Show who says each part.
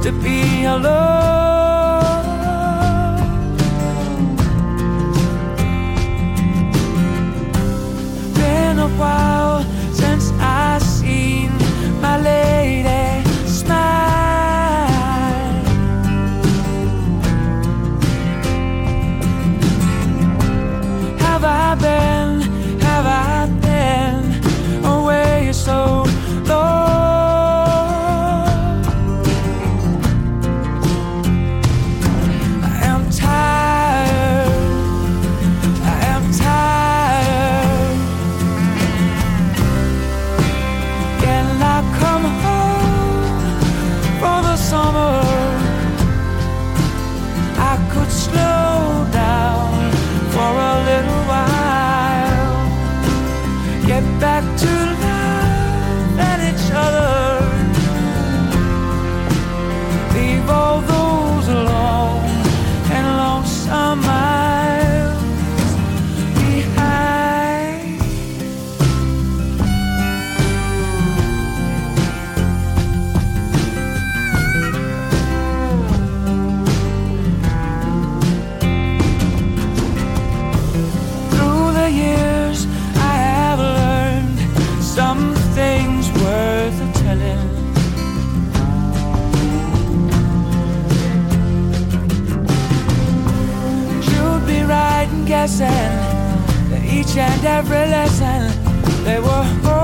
Speaker 1: to be alone. Been a while since I seen my lady smile. Have I been away so long? I am tired. Can I come home for the summer? I could slow down for a little while, get back to love and each other, leave all those long and lonesome miles behind. Through the years I have learned some things worth telling. You'd be right in guessing that each and every lesson they were